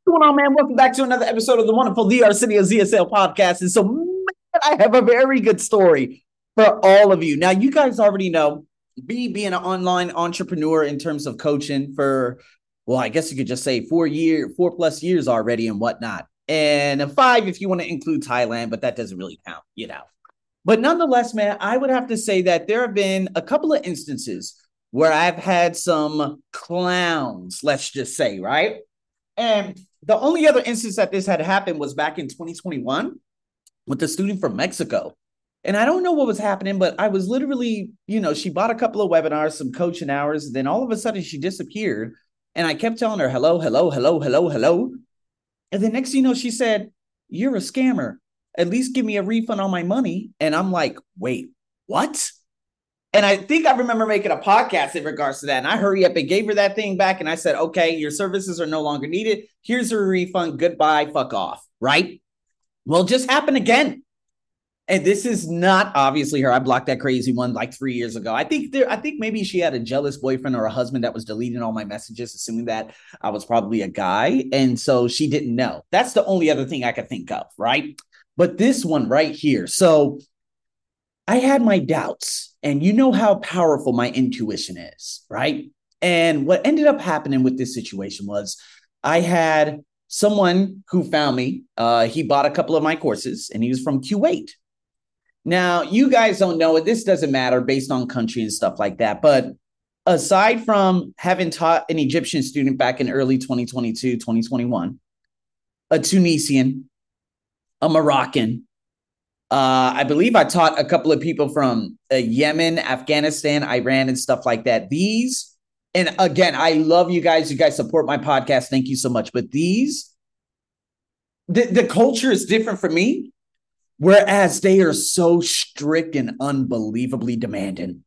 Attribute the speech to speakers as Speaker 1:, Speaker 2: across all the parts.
Speaker 1: What's going on, man? Welcome back to another episode of the wonderful The Arsenio ZSL podcast. And so, man, I have a very good story for all of you. Now, you guys already know me being an online entrepreneur in terms of coaching for, well, I guess you could just say 4+ years already and whatnot. And 5 if you want to include Thailand, but that doesn't really count. But nonetheless, man, I would have to say that there have been a couple of instances where I've had some clowns, let's just say, right? And the only other instance that this had happened was back in 2021 with a student from Mexico. And I don't know what was happening, but I was literally, she bought a couple of webinars, some coaching hours, and then all of a sudden she disappeared. And I kept telling her, hello, hello, hello, hello, hello. And the next thing you know, she said, you're a scammer. At least give me a refund on my money. And I'm like, wait, what? And I think I remember making a podcast in regards to that. And I hurry up and gave her that thing back. And I said, okay, your services are no longer needed. Here's a refund. Goodbye. Fuck off. Right? Well, it just happened again. And this is not obviously her. I blocked that crazy one like 3 years ago. I think maybe she had a jealous boyfriend or a husband that was deleting all my messages, assuming that I was probably a guy. And so she didn't know. That's the only other thing I could think of. Right? But this one right here. So I had my doubts. And you know how powerful my intuition is, right? And what ended up happening with this situation was I had someone who found me. He bought a couple of my courses, and he was from Kuwait. Now, you guys don't know it. This doesn't matter based on country and stuff like that. But aside from having taught an Egyptian student back in early 2022, 2021, a Tunisian, a Moroccan, I believe I taught a couple of people from Yemen, Afghanistan, Iran, and stuff like that. And again, I love you guys. You guys support my podcast. Thank you so much. But the culture is different for me, whereas they are so strict and unbelievably demanding.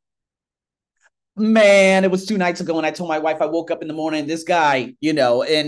Speaker 1: Man, it was 2 nights ago, and I told my wife I woke up in the morning. This guy, and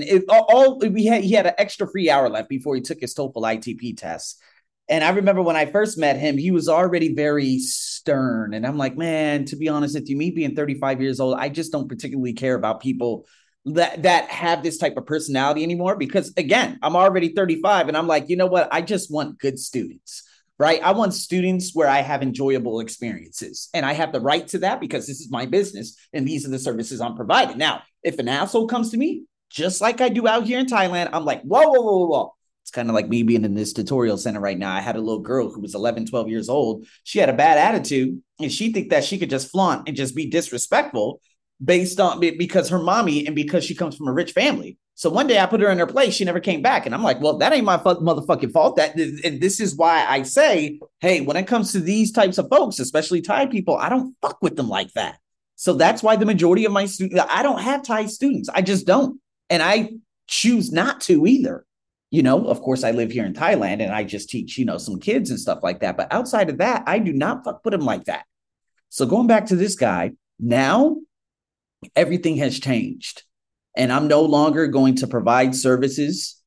Speaker 1: he had an extra free hour left before he took his TOEFL ITP test. And I remember when I first met him, he was already very stern. And I'm like, man, to be honest with you, me being 35 years old, I just don't particularly care about people that have this type of personality anymore. Because again, I'm already 35 and I'm like, you know what? I just want good students, right? I want students where I have enjoyable experiences. And I have the right to that because this is my business and these are the services I'm providing. Now, if an asshole comes to me, just like I do out here in Thailand, I'm like, whoa, whoa, whoa, whoa. It's kind of like me being in this tutorial center right now. I had a little girl who was 11, 12 years old. She had a bad attitude and she think that she could just flaunt and just be disrespectful because her mommy and because she comes from a rich family. So one day I put her in her place. She never came back. And I'm like, well, that ain't my motherfucking fault. And this is why I say, hey, when it comes to these types of folks, especially Thai people, I don't fuck with them like that. So that's why the majority of my students, I don't have Thai students. I just don't. And I choose not to either. Of course, I live here in Thailand and I just teach, some kids and stuff like that. But outside of that, I do not fuck with him like that. So going back to this guy, now everything has changed. And I'm no longer going to provide services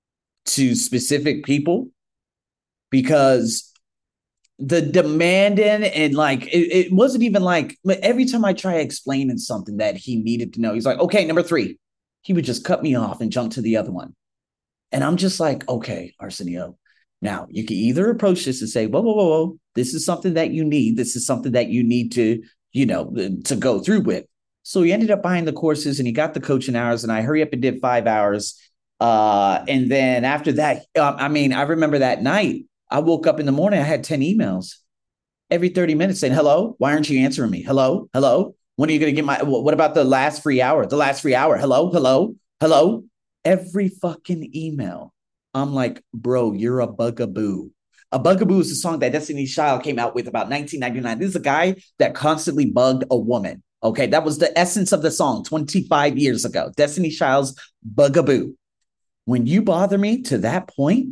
Speaker 1: to specific people because the demanding and it wasn't even like every time I try explaining something that he needed to know, he's like, okay, number 3, he would just cut me off and jump to the other one. And I'm just like, okay, Arsenio, now you can either approach this and say, whoa, whoa, whoa, whoa, this is something that you need. This is something that you need to, to go through with. So he ended up buying the courses and he got the coaching hours and I hurry up and did 5 hours. And then after that, I remember that night I woke up in the morning, I had 10 emails every 30 minutes saying, hello, why aren't you answering me? Hello, hello. When are you going to get what about the last free hour? The last free hour. Hello, hello, hello. Every fucking email. I'm like, bro, you're a bugaboo. A bugaboo is a song that Destiny's Child came out with about 1999. This is a guy that constantly bugged a woman. Okay, that was the essence of the song 25 years ago. Destiny's Child's Bugaboo. When you bother me to that point,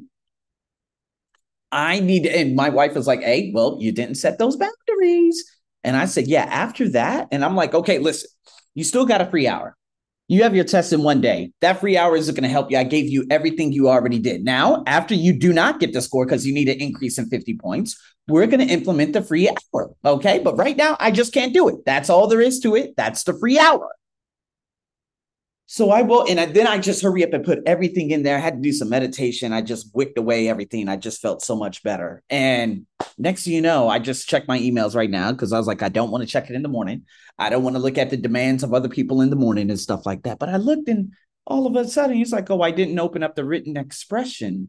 Speaker 1: and my wife was like, hey, well, you didn't set those boundaries. And I said, yeah, after that. And I'm like, okay, listen, you still got a free hour. You have your test in 1 day. That free hour isn't going to help you. I gave you everything you already did. Now, after you do not get the score because you need an increase in 50 points, we're going to implement the free hour. Okay. But right now, I just can't do it. That's all there is to it. That's the free hour. So I will, and then I just hurry up and put everything in there. I had to do some meditation. I just wicked away everything. I just felt so much better. And next thing you know, I just checked my emails right now because I was like, I don't want to check it in the morning. I don't want to look at the demands of other people in the morning and stuff like that. But I looked, and all of a sudden he's like, oh, I didn't open up the written expression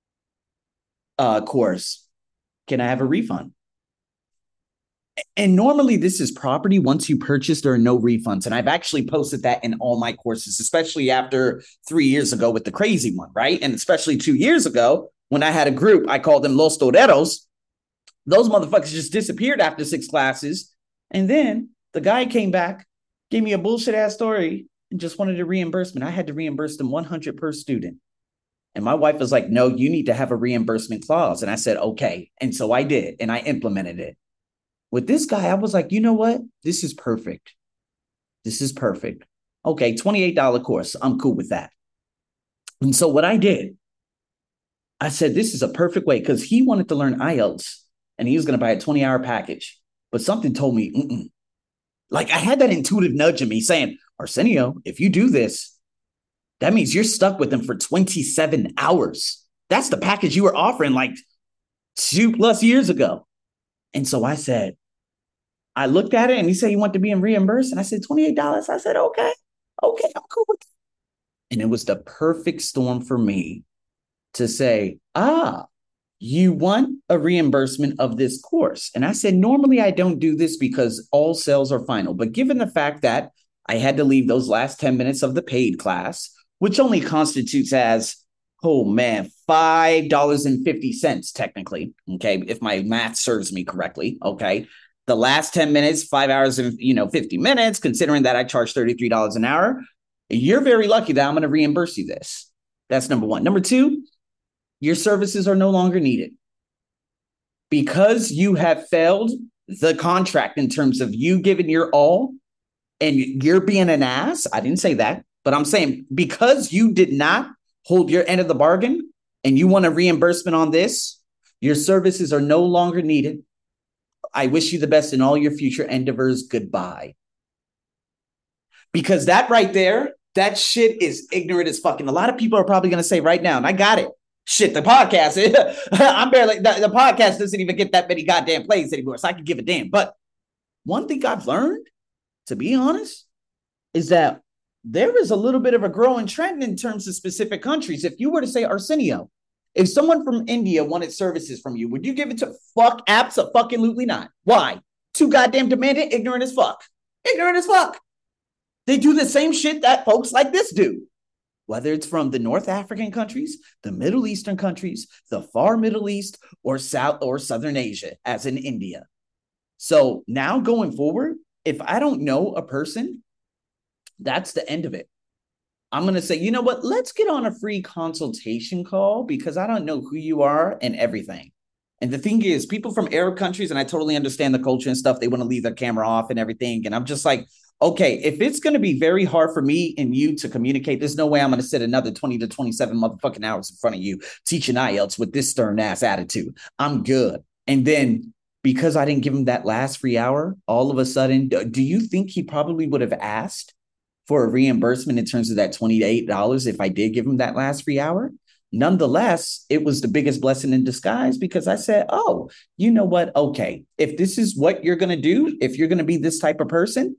Speaker 1: course. Can I have a refund? And normally this is property. Once you purchase, there are no refunds. And I've actually posted that in all my courses, especially after 3 years ago with the crazy one, right? And especially 2 years ago when I had a group, I called them Los Toreros. Those motherfuckers just disappeared after 6 classes. And then the guy came back, gave me a bullshit ass story, and just wanted a reimbursement. I had to reimburse them 100 per student. And my wife was like, no, you need to have a reimbursement clause. And I said, okay. And so I did, and I implemented it. With this guy, I was like, you know what? This is perfect. This is perfect. Okay, $28 course. I'm cool with that. And so what I did, I said, this is a perfect way, because he wanted to learn IELTS and he was going to buy a 20-hour package. But something told me, like I had that intuitive nudge in me saying, Arsenio, if you do this, that means you're stuck with him for 27 hours. That's the package you were offering like 2+ years ago. And so I said, I looked at it and he said he wanted to be reimbursed. And I said, $28. I said, okay, I'm cool with it. And it was the perfect storm for me to say, you want a reimbursement of this course. And I said, normally I don't do this because all sales are final. But given the fact that I had to leave those last 10 minutes of the paid class, which only constitutes as, $5.50 technically. Okay. If my math serves me correctly. Okay. The last 10 minutes, 5 hours and 50 minutes, considering that I charge $33 an hour, you're very lucky that I'm going to reimburse you this. That's number one. Number two, your services are no longer needed. Because you have failed the contract in terms of you giving your all and you're being an ass. I didn't say that, but I'm saying because you did not hold your end of the bargain and you want a reimbursement on this, your services are no longer needed. I wish you the best in all your future endeavors. Goodbye. Because that right there, that shit is ignorant as fucking. A lot of people are probably going to say right now, and I got it. Shit, the podcast, I'm barely, the podcast doesn't even get that many goddamn plays anymore, so I can give a damn. But one thing I've learned, to be honest, is that there is a little bit of a growing trend in terms of specific countries. If you were to say, Arsenio, if someone from India wanted services from you, would you give it to Absolutely not. Why? Too goddamn demanding, ignorant as fuck. Ignorant as fuck. They do the same shit that folks like this do. Whether it's from the North African countries, the Middle Eastern countries, the far Middle East, or South or Southern Asia, as in India. So now going forward, if I don't know a person, that's the end of it. I'm going to say, you know what? Let's get on a free consultation call because I don't know who you are and everything. And the thing is, people from Arab countries, and I totally understand the culture and stuff, they want to leave their camera off and everything. And I'm just like, okay, if it's going to be very hard for me and you to communicate, there's no way I'm going to sit another 20 to 27 motherfucking hours in front of you teaching IELTS with this stern ass attitude. I'm good. And then because I didn't give him that last free hour, all of a sudden, do you think he probably would have asked for a reimbursement in terms of that $28 if I did give him that last free hour? Nonetheless, it was the biggest blessing in disguise because I said, oh, you know what? Okay, if this is what you're going to do, if you're going to be this type of person,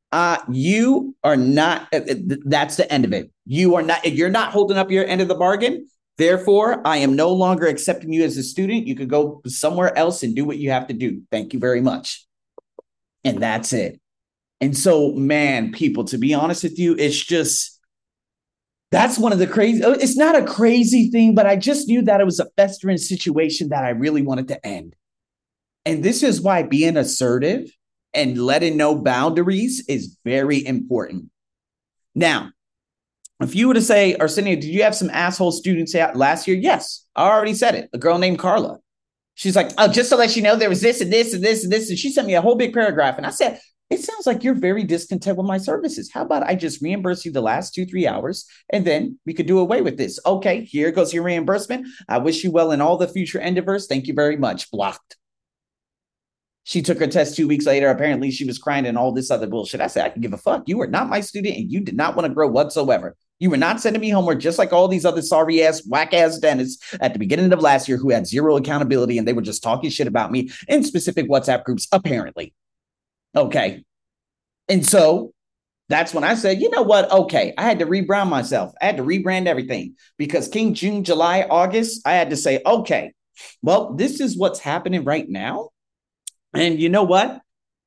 Speaker 1: you are not, that's the end of it. You're not holding up your end of the bargain. Therefore, I am no longer accepting you as a student. You could go somewhere else and do what you have to do. Thank you very much. And that's it. And so, man, people, to be honest with you, it's just, that's one of the crazy, it's not a crazy thing, but I just knew that it was a festering situation that I really wanted to end. And this is why being assertive and letting know boundaries is very important. Now, if you were to say, Arsenio, did you have some asshole students out last year? Yes, I already said it. A girl named Carla. She's like, oh, just to let you know, there was this and this and this and this. And she sent me a whole big paragraph. And I said, it sounds like you're very discontent with my services. How about I just reimburse you the last 2-3 hours and then we could do away with this? Okay, here goes your reimbursement. I wish you well in all the future endeavors. Thank you very much. Blocked. She took her test 2 weeks later. Apparently, she was crying and all this other bullshit. I said, I can give a fuck. You are not my student and you did not want to grow whatsoever. You were not sending me homework, just like all these other sorry ass, whack ass dentists at the beginning of last year who had zero accountability and they were just talking shit about me in specific WhatsApp groups, apparently. Okay. And so that's when I said, you know what? Okay. I had to rebrand myself. I had to rebrand everything because King, June, July, August, I had to say, okay, well, this is what's happening right now. And you know what?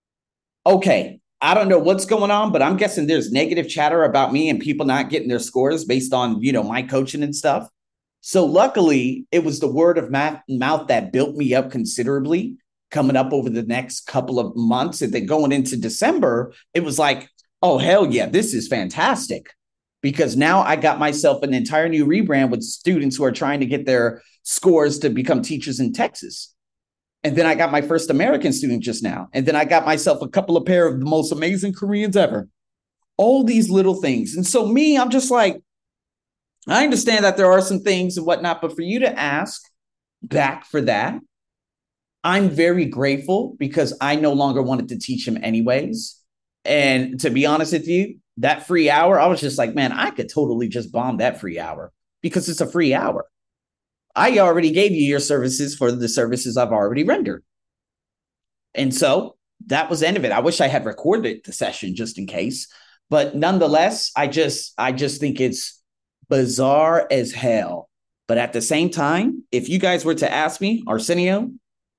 Speaker 1: Okay, I don't know what's going on, but I'm guessing there's negative chatter about me and people not getting their scores based on, my coaching and stuff. So luckily, it was the word of mouth that built me up considerably coming up over the next couple of months. And then going into December, it was like, oh, hell yeah, this is fantastic. Because now I got myself an entire new rebrand with students who are trying to get their scores to become teachers in Texas. And then I got my first American student just now. And then I got myself a couple of pair of the most amazing Koreans ever. All these little things. And so me, I'm just like, I understand that there are some things and whatnot, but for you to ask back for that, I'm very grateful because I no longer wanted to teach him anyways. And to be honest with you, that free hour, I was just like, man, I could totally just bomb that free hour because it's a free hour. I already gave you your services for the services I've already rendered. And so that was the end of it. I wish I had recorded the session just in case. But nonetheless, I just think it's bizarre as hell. But at the same time, if you guys were to ask me, Arsenio,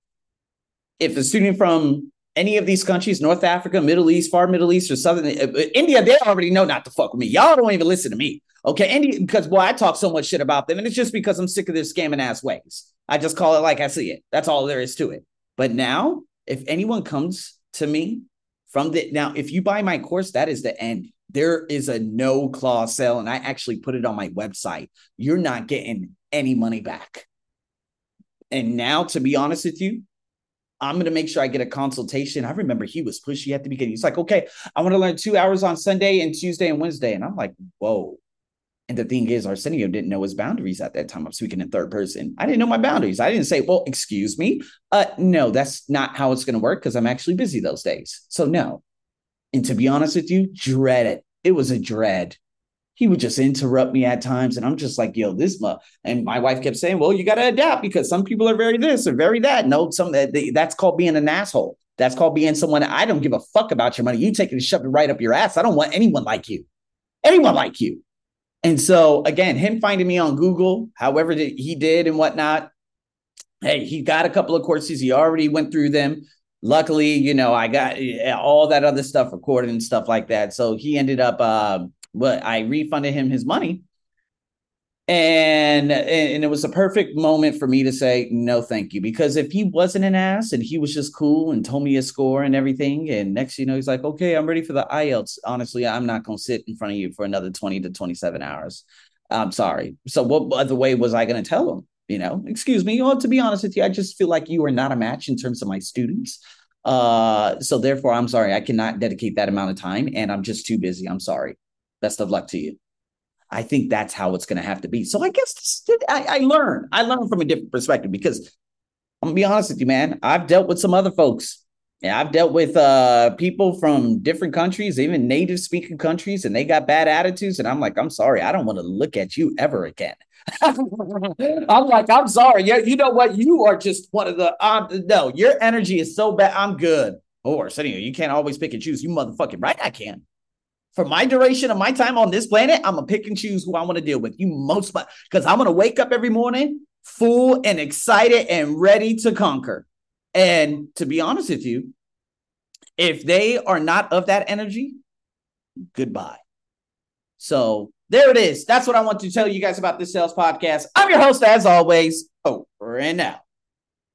Speaker 1: if a student from any of these countries, North Africa, Middle East, far Middle East, or Southern India, they already know not to fuck with me. Y'all don't even listen to me. Okay, India, because boy, I talk so much shit about them, and it's just because I'm sick of their scamming ass ways. I just call it like I see it. That's all there is to it. But now, if anyone comes to me if you buy my course, that is the end. There is a no clause sale, and I actually put it on my website. You're not getting any money back. And now, to be honest with you, I'm going to make sure I get a consultation. I remember he was pushy at the beginning. He's like, okay, I want to learn 2 hours on Sunday and Tuesday and Wednesday. And I'm like, whoa. And the thing is, Arsenio didn't know his boundaries at that time. I'm speaking in third person. I didn't know my boundaries. I didn't say, well, excuse me. No, that's not how it's going to work because I'm actually busy those days. So no. And to be honest with you, dread it. It was a dread. He would just interrupt me at times. And I'm just like, yo, and my wife kept saying, well, you got to adapt because some people are very this or very that. No, that's called being an asshole. That's called being someone. I don't give a fuck about your money. You take it and shove it right up your ass. I don't want anyone like you. Anyone like you. And so, again, him finding me on Google, however he did and whatnot, hey, he got a couple of courses. He already went through them. Luckily, I got all that other stuff recorded and stuff like that. So he ended up, I refunded him his money. And it was a perfect moment for me to say, no, thank you. Because if he wasn't an ass and he was just cool and told me his score and everything, and next, he's like, okay, I'm ready for the IELTS. Honestly, I'm not going to sit in front of you for another 20 to 27 hours. I'm sorry. So what other way was I going to tell him? Excuse me. To be honest with you, I just feel like you are not a match in terms of my students. So therefore, I'm sorry. I cannot dedicate that amount of time and I'm just too busy. I'm sorry. Best of luck to you. I think that's how it's going to have to be. So I guess I learn from a different perspective because I'm going to be honest with you, man. I've dealt with some other folks. Yeah, I've dealt with people from different countries, even native speaking countries, and they got bad attitudes. And I'm like, I'm sorry. I don't want to look at you ever again. I'm like, I'm sorry. Yeah, you know what? You are just one of the, no, your energy is so bad. I'm good. Or Arsenio, you can't always pick and choose. You motherfucking right. I can. For my duration of my time on this planet, I'm going to pick and choose who I want to deal with. Because I'm going to wake up every morning full and excited and ready to conquer. And to be honest with you, if they are not of that energy, goodbye. So there it is. That's what I want to tell you guys about this sales podcast. I'm your host, as always, over and out.